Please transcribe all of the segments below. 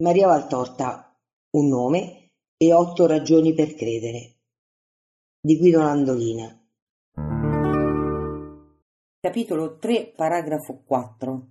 Maria Valtorta, un nome e 8 ragioni per credere, di Guido Landolina. Capitolo 3, paragrafo 4.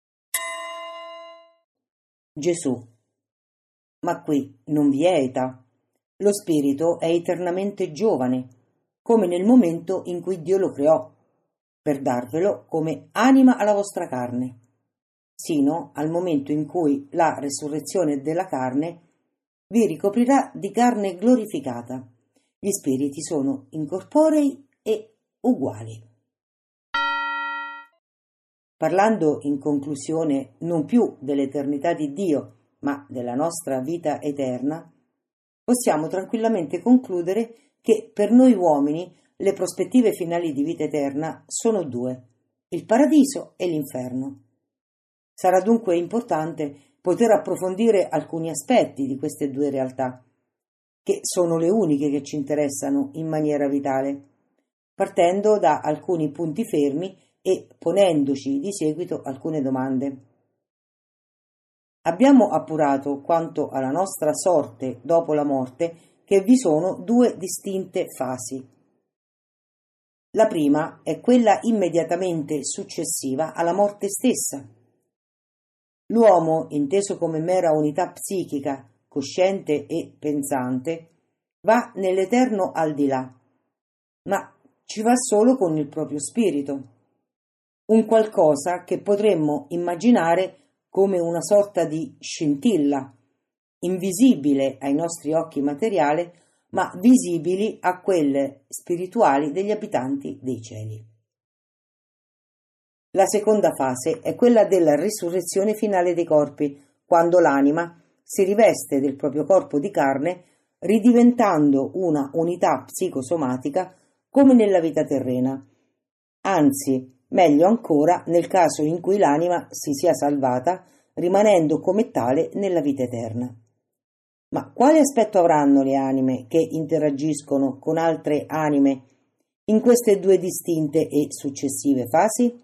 Gesù. Ma qui non vi è età. Lo spirito è eternamente giovane, come nel momento in cui Dio lo creò, per darvelo come anima alla vostra carne, sino al momento in cui la resurrezione della carne vi ricoprirà di carne glorificata. Gli spiriti sono incorporei e uguali. Parlando in conclusione non più dell'eternità di Dio, ma della nostra vita eterna, possiamo tranquillamente concludere che per noi uomini le prospettive finali di vita eterna sono due: il paradiso e l'inferno. Sarà dunque importante poter approfondire alcuni aspetti di queste due realtà, che sono le uniche che ci interessano in maniera vitale, partendo da alcuni punti fermi e ponendoci di seguito alcune domande. Abbiamo appurato quanto alla nostra sorte dopo la morte che vi sono due distinte fasi. La prima è quella immediatamente successiva alla morte stessa. L'uomo, inteso come mera unità psichica, cosciente e pensante, va nell'eterno al di là, ma ci va solo con il proprio spirito, un qualcosa che potremmo immaginare come una sorta di scintilla, invisibile ai nostri occhi materiali, ma visibili a quelle spirituali degli abitanti dei cieli. La seconda fase è quella della risurrezione finale dei corpi, quando l'anima si riveste del proprio corpo di carne, ridiventando una unità psicosomatica come nella vita terrena. Anzi, meglio ancora nel caso in cui l'anima si sia salvata, rimanendo come tale nella vita eterna. Ma quale aspetto avranno le anime che interagiscono con altre anime in queste due distinte e successive fasi?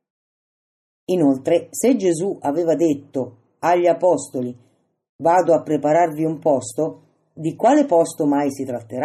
Inoltre, se Gesù aveva detto agli apostoli «Vado a prepararvi un posto», di quale posto mai si tratterà?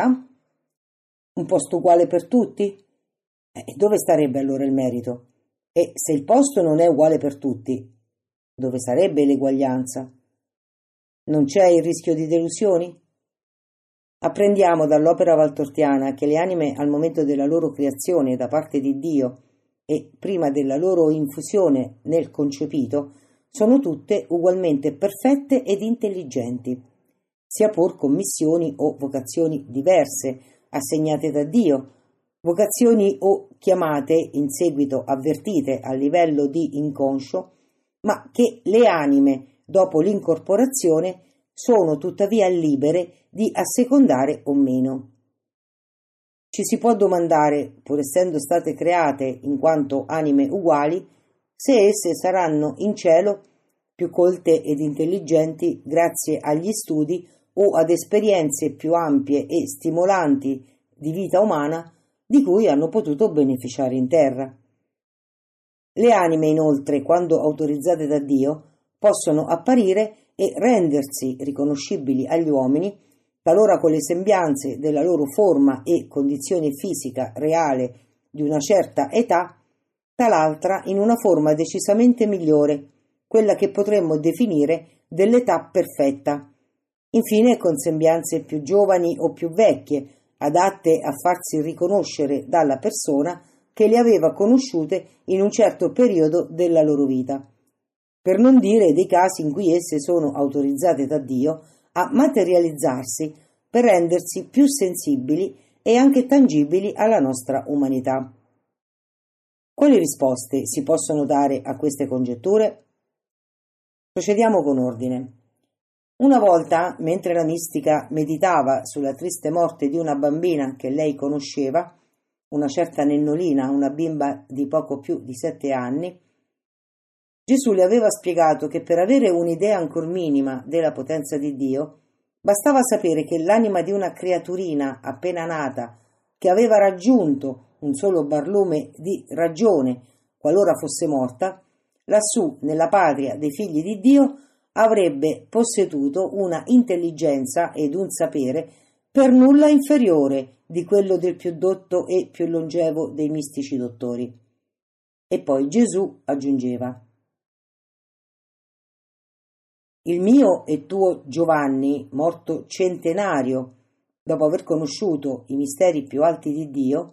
Un posto uguale per tutti? E dove starebbe allora il merito? E se il posto non è uguale per tutti, dove sarebbe l'eguaglianza? Non c'è il rischio di delusioni? Apprendiamo dall'opera valtortiana che le anime al momento della loro creazione da parte di Dio e prima della loro infusione nel concepito sono tutte ugualmente perfette ed intelligenti, sia pur con missioni o vocazioni diverse assegnate da Dio, vocazioni o chiamate in seguito avvertite a livello di inconscio, ma che le anime dopo l'incorporazione sono tuttavia libere di assecondare o meno. Ci si può domandare, pur essendo state create in quanto anime uguali, se esse saranno in cielo più colte ed intelligenti grazie agli studi o ad esperienze più ampie e stimolanti di vita umana di cui hanno potuto beneficiare in terra. Le anime, inoltre, quando autorizzate da Dio, possono apparire e rendersi riconoscibili agli uomini, talora con le sembianze della loro forma e condizione fisica reale di una certa età, tal'altra in una forma decisamente migliore, quella che potremmo definire dell'età perfetta, infine con sembianze più giovani o più vecchie, adatte a farsi riconoscere dalla persona che le aveva conosciute in un certo periodo della loro vita, per non dire dei casi in cui esse sono autorizzate da Dio a materializzarsi per rendersi più sensibili e anche tangibili alla nostra umanità. Quali risposte si possono dare a queste congetture? Procediamo con ordine. Una volta, mentre la mistica meditava sulla triste morte di una bambina che lei conosceva, una certa Nennolina, una bimba di poco più di 7 anni, Gesù le aveva spiegato che per avere un'idea ancor minima della potenza di Dio, bastava sapere che l'anima di una creaturina appena nata, che aveva raggiunto un solo barlume di ragione, qualora fosse morta, lassù, nella patria dei figli di Dio, avrebbe posseduto una intelligenza ed un sapere per nulla inferiore di quello del più dotto e più longevo dei mistici dottori. E poi Gesù aggiungeva: il mio e tuo Giovanni, morto centenario dopo aver conosciuto i misteri più alti di Dio,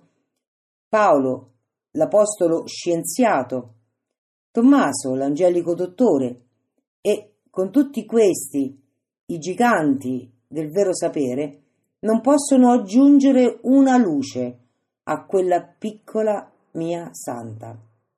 Paolo, l'apostolo scienziato, Tommaso, l'angelico dottore, e con tutti questi, i giganti del vero sapere, non possono aggiungere una luce a quella piccola mia santa.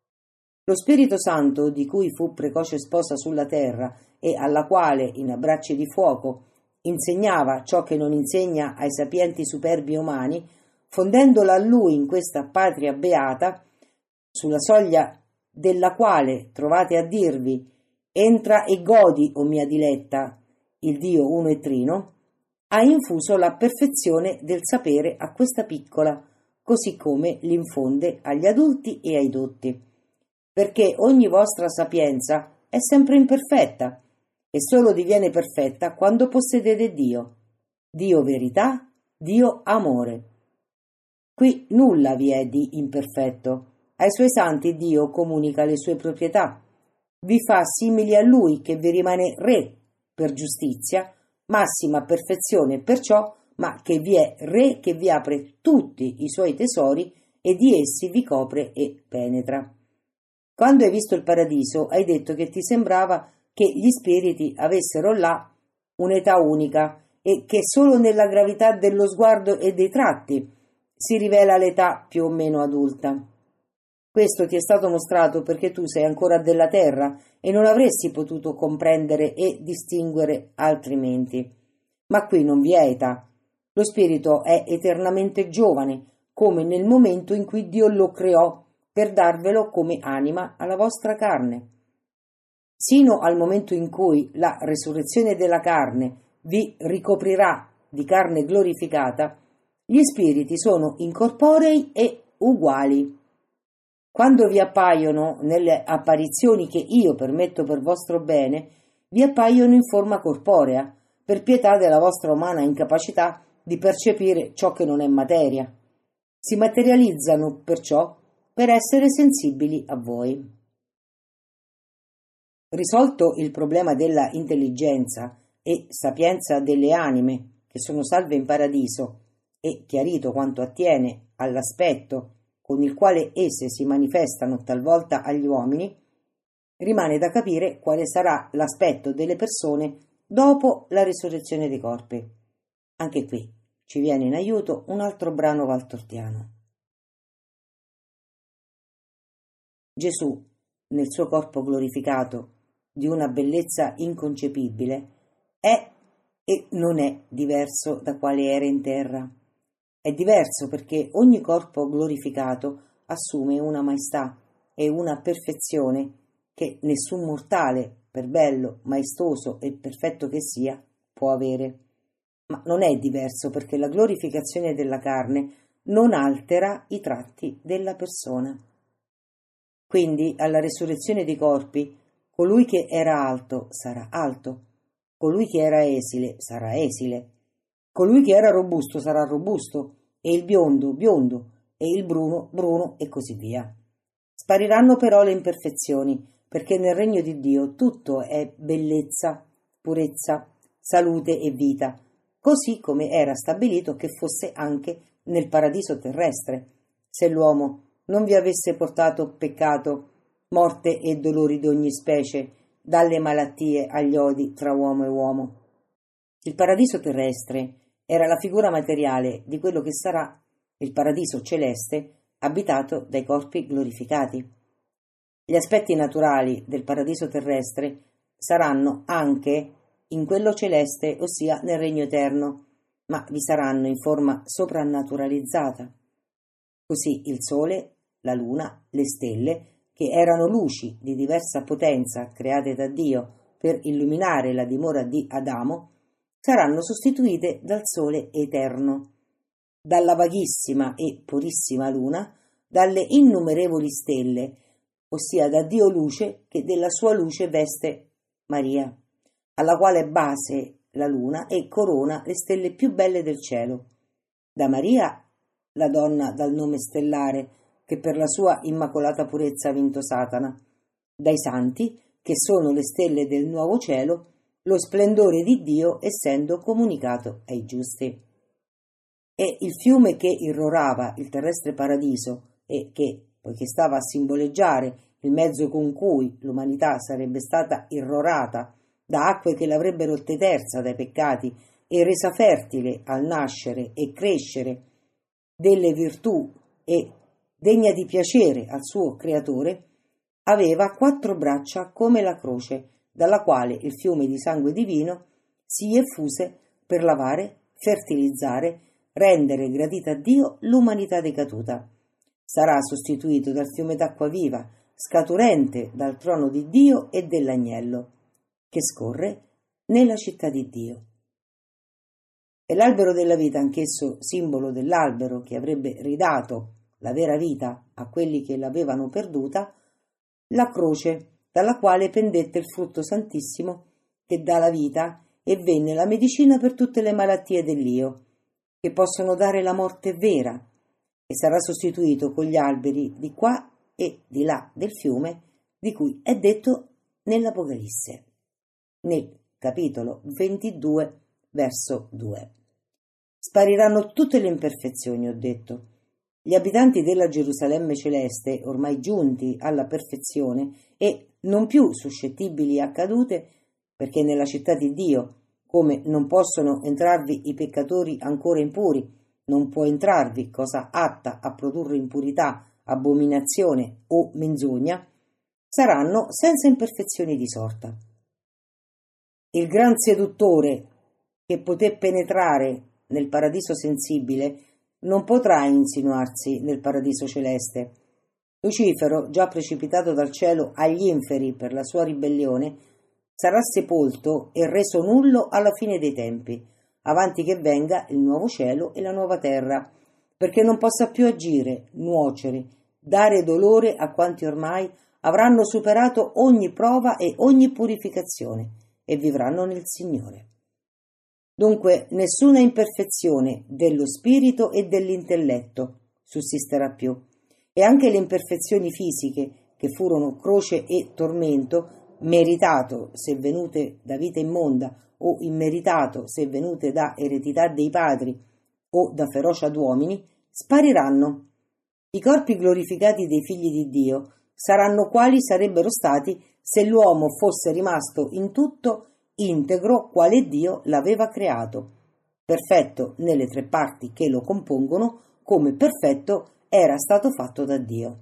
Lo Spirito Santo, di cui fu precoce sposa sulla terra e alla quale, in abbracci di fuoco, insegnava ciò che non insegna ai sapienti superbi umani, fondendola a lui in questa patria beata, sulla soglia della quale trovate a dirvi: entra e godi, o mia diletta, il Dio uno e trino, ha infuso la perfezione del sapere a questa piccola, così come l'infonde agli adulti e ai dotti, perché ogni vostra sapienza è sempre imperfetta e solo diviene perfetta quando possedete Dio, Dio verità, Dio amore. Qui nulla vi è di imperfetto. Ai suoi santi Dio comunica le sue proprietà, vi fa simili a Lui che vi rimane Re per giustizia, massima perfezione perciò, ma che vi è Re che vi apre tutti i suoi tesori e di essi vi copre e penetra. Quando hai visto il paradiso, hai detto che ti sembrava che gli spiriti avessero là un'età unica e che solo nella gravità dello sguardo e dei tratti si rivela l'età più o meno adulta. Questo ti è stato mostrato perché tu sei ancora della terra e non avresti potuto comprendere e distinguere altrimenti. Ma qui non vi è età. Lo spirito è eternamente giovane, come nel momento in cui Dio lo creò per darvelo come anima alla vostra carne. Sino al momento in cui la resurrezione della carne vi ricoprirà di carne glorificata, gli spiriti sono incorporei e uguali. Quando vi appaiono nelle apparizioni che io permetto per vostro bene, vi appaiono in forma corporea, per pietà della vostra umana incapacità di percepire ciò che non è materia. Si materializzano perciò per essere sensibili a voi. Risolto il problema della intelligenza e sapienza delle anime che sono salve in paradiso e chiarito quanto attiene all'aspetto con il quale esse si manifestano talvolta agli uomini, rimane da capire quale sarà l'aspetto delle persone dopo la risurrezione dei corpi. Anche qui ci viene in aiuto un altro brano valtortiano. Gesù, nel suo corpo glorificato, di una bellezza inconcepibile, è e non è diverso da quale era in terra. È diverso perché ogni corpo glorificato assume una maestà e una perfezione che nessun mortale, per bello, maestoso e perfetto che sia, può avere. Ma non è diverso perché la glorificazione della carne non altera i tratti della persona. Quindi, alla resurrezione dei corpi, colui che era alto sarà alto, colui che era esile sarà esile, colui che era robusto sarà robusto, e il biondo biondo, e il bruno bruno, e così via. Spariranno però le imperfezioni, perché nel regno di Dio tutto è bellezza, purezza, salute e vita, così come era stabilito che fosse anche nel paradiso terrestre, se l'uomo non vi avesse portato peccato, morte e dolori d'ogni specie, dalle malattie agli odi tra uomo e uomo. Il paradiso terrestre era la figura materiale di quello che sarà il paradiso celeste abitato dai corpi glorificati. Gli aspetti naturali del paradiso terrestre saranno anche in quello celeste, ossia nel regno eterno, ma vi saranno in forma soprannaturalizzata. Così il sole, la luna, le stelle, che erano luci di diversa potenza create da Dio per illuminare la dimora di Adamo, saranno sostituite dal sole eterno, dalla vaghissima e purissima luna, dalle innumerevoli stelle, ossia da Dio luce che della sua luce veste Maria, alla quale base la luna e corona le stelle più belle del cielo. Da Maria, la donna dal nome stellare, che per la sua immacolata purezza ha vinto Satana. Dai santi, che sono le stelle del nuovo cielo, lo splendore di Dio essendo comunicato ai giusti. E il fiume che irrorava il terrestre paradiso e che, poiché stava a simboleggiare il mezzo con cui l'umanità sarebbe stata irrorata da acque che l'avrebbero terza dai peccati e resa fertile al nascere e crescere delle virtù e degna di piacere al suo creatore, aveva 4 braccia come la croce, dalla quale il fiume di sangue divino si effuse per lavare, fertilizzare, rendere gradita a Dio l'umanità decaduta. Sarà sostituito dal fiume d'acqua viva, scaturente dal trono di Dio e dell'agnello, che scorre nella città di Dio. E l'albero della vita, anch'esso simbolo dell'albero che avrebbe ridato la vera vita a quelli che l'avevano perduta, la croce dalla quale pendette il frutto santissimo che dà la vita e venne la medicina per tutte le malattie dell'io, che possono dare la morte vera, e sarà sostituito con gli alberi di qua e di là del fiume, di cui è detto nell'Apocalisse, nel capitolo 22, verso 2. Spariranno tutte le imperfezioni, ho detto. Gli abitanti della Gerusalemme celeste, ormai giunti alla perfezione e non più suscettibili a cadute, perché nella città di Dio, come non possono entrarvi i peccatori ancora impuri, non può entrarvi cosa atta a produrre impurità, abominazione o menzogna, saranno senza imperfezioni di sorta. Il gran seduttore che poté penetrare nel paradiso sensibile non potrà insinuarsi nel paradiso celeste. Lucifero, già precipitato dal cielo agli inferi per la sua ribellione, sarà sepolto e reso nullo alla fine dei tempi, avanti che venga il nuovo cielo e la nuova terra, perché non possa più agire, nuocere, dare dolore a quanti ormai avranno superato ogni prova e ogni purificazione e vivranno nel Signore. Dunque nessuna imperfezione dello spirito e dell'intelletto sussisterà più, e anche le imperfezioni fisiche, che furono croce e tormento, meritato se venute da vita immonda o immeritato se venute da eredità dei padri o da ferocia d'uomini, spariranno. I corpi glorificati dei figli di Dio saranno quali sarebbero stati se l'uomo fosse rimasto in tutto integro quale Dio l'aveva creato, perfetto nelle 3 parti che lo compongono, come perfetto era stato fatto da Dio.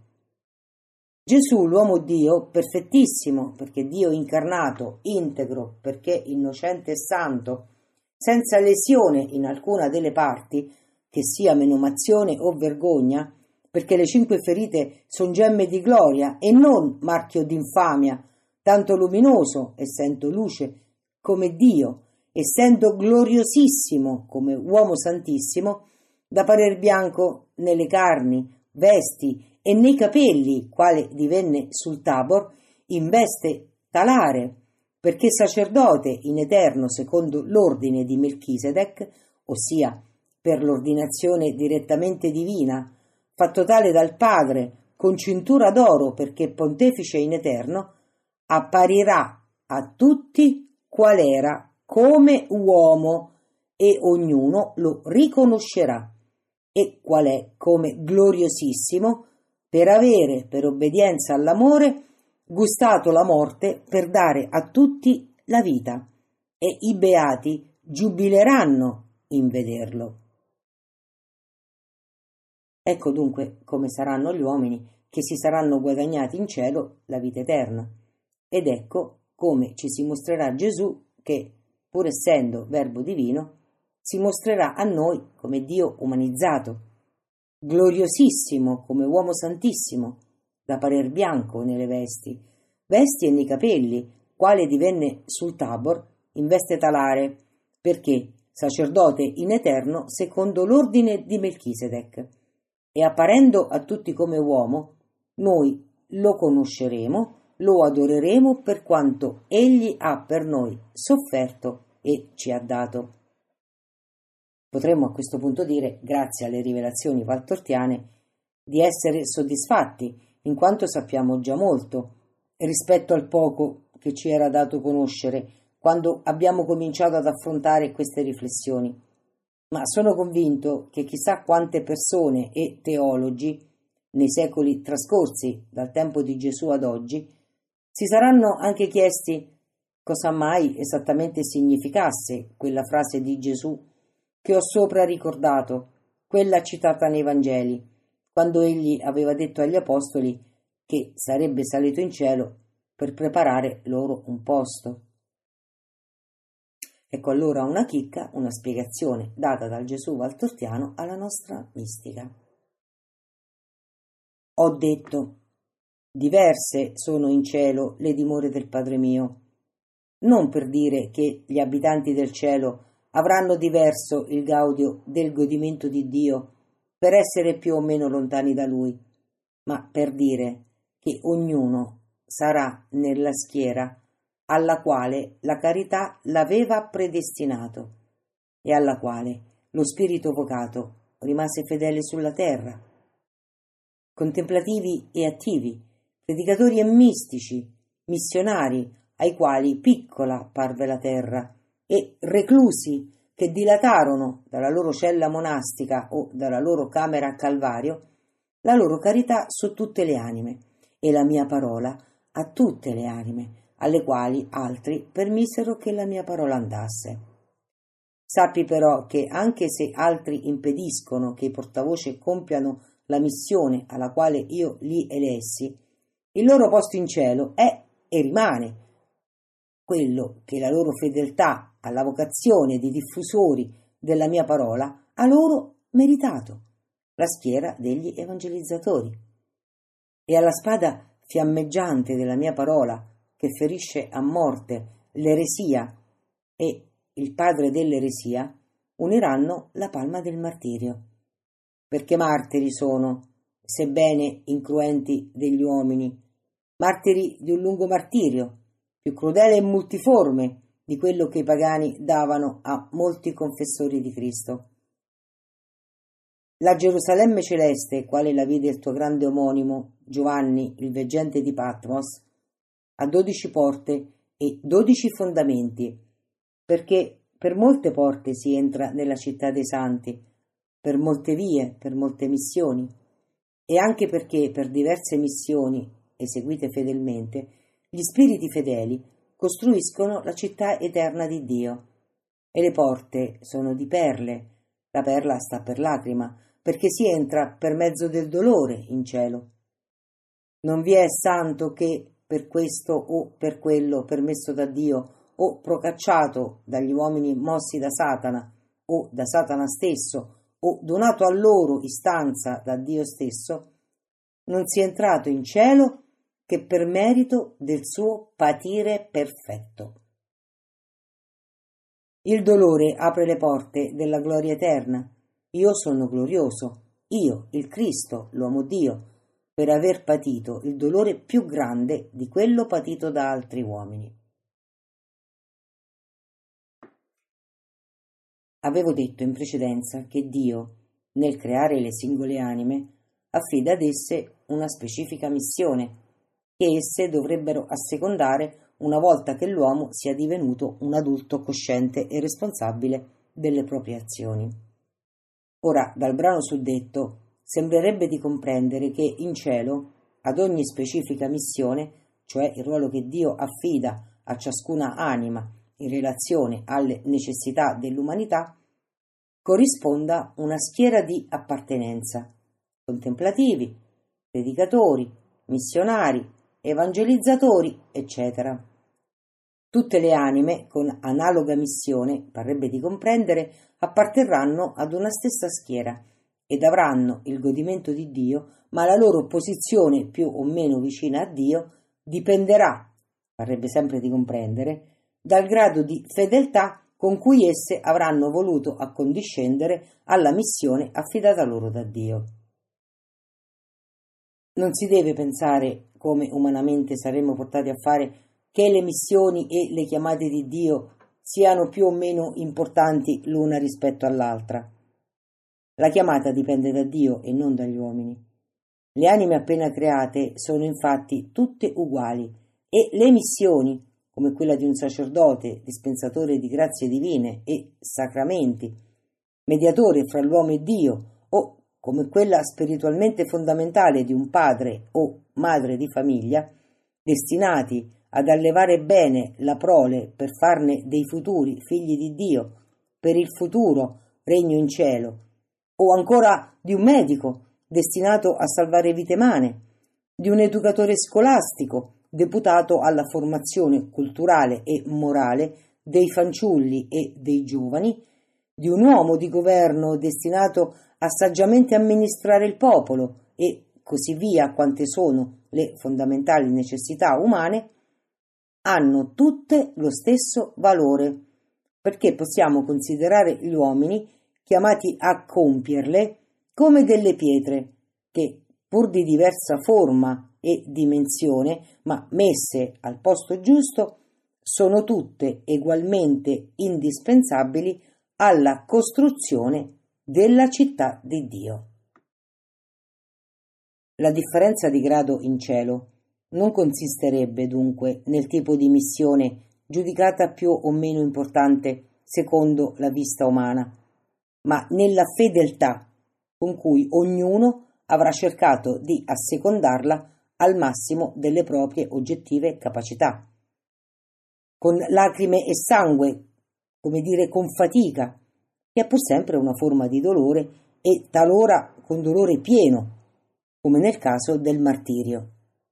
Gesù, l'uomo Dio, perfettissimo, perché Dio incarnato, integro, perché innocente e santo, senza lesione in alcuna delle parti, che sia menomazione o vergogna, perché le 5 ferite son gemme di gloria e non marchio d'infamia, tanto luminoso, essendo luce, come Dio, essendo gloriosissimo come uomo santissimo, da parer bianco nelle carni, vesti e nei capelli, quale divenne sul Tabor, in veste talare, perché sacerdote in eterno secondo l'ordine di Melchisedec, ossia per l'ordinazione direttamente divina, fatto tale dal Padre, con cintura d'oro perché pontefice in eterno, apparirà a tutti qual era come uomo e ognuno lo riconoscerà, e qual è come gloriosissimo per avere, per obbedienza all'amore, gustato la morte per dare a tutti la vita, e i beati giubileranno in vederlo. Ecco dunque come saranno gli uomini che si saranno guadagnati in cielo la vita eterna, ed ecco come ci si mostrerà Gesù che, pur essendo Verbo divino, si mostrerà a noi come Dio umanizzato, gloriosissimo come uomo santissimo, da parer bianco nelle vesti e nei capelli, quale divenne sul Tabor in veste talare, perché sacerdote in eterno secondo l'ordine di Melchisedec, e apparendo a tutti come uomo, noi lo conosceremo lo adoreremo per quanto Egli ha per noi sofferto e ci ha dato. Potremmo a questo punto dire, grazie alle rivelazioni valtortiane, di essere soddisfatti, in quanto sappiamo già molto, rispetto al poco che ci era dato conoscere quando abbiamo cominciato ad affrontare queste riflessioni. Ma sono convinto che chissà quante persone e teologi, nei secoli trascorsi dal tempo di Gesù ad oggi, si saranno anche chiesti cosa mai esattamente significasse quella frase di Gesù che ho sopra ricordato, quella citata nei Vangeli, quando egli aveva detto agli apostoli che sarebbe salito in cielo per preparare loro un posto. Ecco allora una chicca, una spiegazione data dal Gesù valtortiano alla nostra mistica. Ho detto, diverse sono in cielo le dimore del Padre mio, non per dire che gli abitanti del cielo avranno diverso il gaudio del godimento di Dio per essere più o meno lontani da Lui, ma per dire che ognuno sarà nella schiera alla quale la carità l'aveva predestinato e alla quale lo spirito vocato rimase fedele sulla terra. Contemplativi e attivi, predicatori e mistici, missionari ai quali piccola parve la terra, e reclusi che dilatarono dalla loro cella monastica o dalla loro camera a Calvario la loro carità su tutte le anime e la mia parola a tutte le anime, alle quali altri permisero che la mia parola andasse. Sappi però che anche se altri impediscono che i portavoce compiano la missione alla quale io li elessi, il loro posto in cielo è e rimane quello che la loro fedeltà alla vocazione di diffusori della mia parola ha loro meritato, la schiera degli evangelizzatori. E alla spada fiammeggiante della mia parola, che ferisce a morte l'eresia e il padre dell'eresia, uniranno la palma del martirio. Perché martiri sono, sebbene incruenti degli uomini, martiri di un lungo martirio, più crudele e multiforme di quello che i pagani davano a molti confessori di Cristo. La Gerusalemme celeste, quale la vide il tuo grande omonimo, Giovanni, il veggente di Patmos, ha 12 porte e 12 fondamenti, perché per molte porte si entra nella città dei santi, per molte vie, per molte missioni, e anche perché per diverse missioni eseguite fedelmente, gli spiriti fedeli costruiscono la città eterna di Dio, e le porte sono di perle, la perla sta per lacrima, perché si entra per mezzo del dolore in cielo. Non vi è santo che per questo o per quello permesso da Dio o procacciato dagli uomini mossi da Satana o da Satana stesso o donato a loro istanza da Dio stesso, non sia entrato in cielo che per merito del suo patire perfetto. Il dolore apre le porte della gloria eterna. Io sono glorioso, io, il Cristo, l'uomo Dio, per aver patito il dolore più grande di quello patito da altri uomini. Avevo detto in precedenza che Dio, nel creare le singole anime, affida ad esse una specifica missione, che esse dovrebbero assecondare una volta che l'uomo sia divenuto un adulto cosciente e responsabile delle proprie azioni. Ora, dal brano suddetto, sembrerebbe di comprendere che in cielo, ad ogni specifica missione, cioè il ruolo che Dio affida a ciascuna anima in relazione alle necessità dell'umanità, corrisponda una schiera di appartenenza, contemplativi, predicatori, missionari, evangelizzatori, eccetera. Tutte le anime con analoga missione, parrebbe di comprendere, apparterranno ad una stessa schiera ed avranno il godimento di Dio, ma la loro posizione più o meno vicina a Dio dipenderà, parrebbe sempre di comprendere, dal grado di fedeltà con cui esse avranno voluto accondiscendere alla missione affidata loro da Dio. Non si deve pensare come umanamente saremmo portati a fare, che le missioni e le chiamate di Dio siano più o meno importanti l'una rispetto all'altra. La chiamata dipende da Dio e non dagli uomini. Le anime appena create sono infatti tutte uguali e le missioni, come quella di un sacerdote, dispensatore di grazie divine e sacramenti, mediatore fra l'uomo e Dio, o come quella spiritualmente fondamentale di un padre o madre di famiglia, destinati ad allevare bene la prole per farne dei futuri figli di Dio, per il futuro regno in cielo, o ancora di un medico destinato a salvare vite umane, di un educatore scolastico deputato alla formazione culturale e morale dei fanciulli e dei giovani, di un uomo di governo destinato a saggiamente amministrare il popolo e così via, quante sono le fondamentali necessità umane, hanno tutte lo stesso valore, perché possiamo considerare gli uomini chiamati a compierle come delle pietre che, pur di diversa forma e dimensione, ma messe al posto giusto, sono tutte egualmente indispensabili alla costruzione della città di Dio. La differenza di grado in cielo non consisterebbe dunque nel tipo di missione giudicata più o meno importante secondo la vista umana, ma nella fedeltà con cui ognuno avrà cercato di assecondarla al massimo delle proprie oggettive capacità. Con lacrime e sangue, come dire con fatica, che è pur sempre una forma di dolore e talora con dolore pieno, come nel caso del martirio.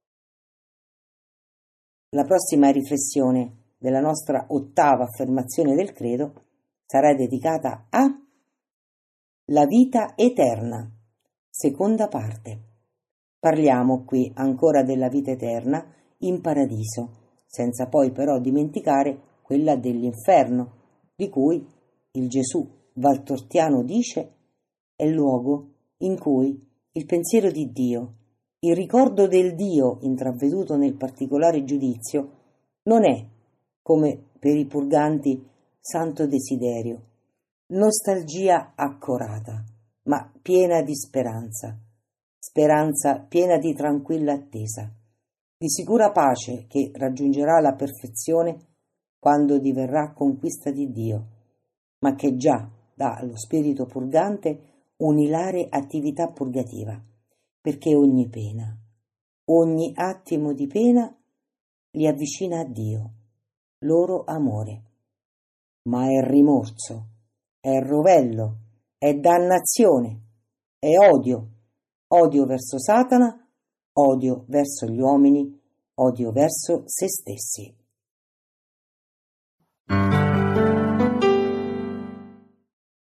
La prossima riflessione della nostra 8ª affermazione del credo sarà dedicata a la vita eterna, seconda parte. Parliamo qui ancora della vita eterna in paradiso, senza poi però dimenticare quella dell'inferno, di cui il Gesù valtortiano dice è il luogo in cui il pensiero di Dio, il ricordo del Dio intraveduto nel particolare giudizio, non è, come per i purganti, santo desiderio, nostalgia accorata, ma piena di speranza, speranza piena di tranquilla attesa, di sicura pace che raggiungerà la perfezione quando diverrà conquista di Dio, ma che già dà allo spirito purgante un'ilare attività purgativa, perché ogni pena, ogni attimo di pena li avvicina a Dio, loro amore. Ma è rimorso, è rovello, è dannazione, è odio, odio verso Satana, odio verso gli uomini, odio verso se stessi.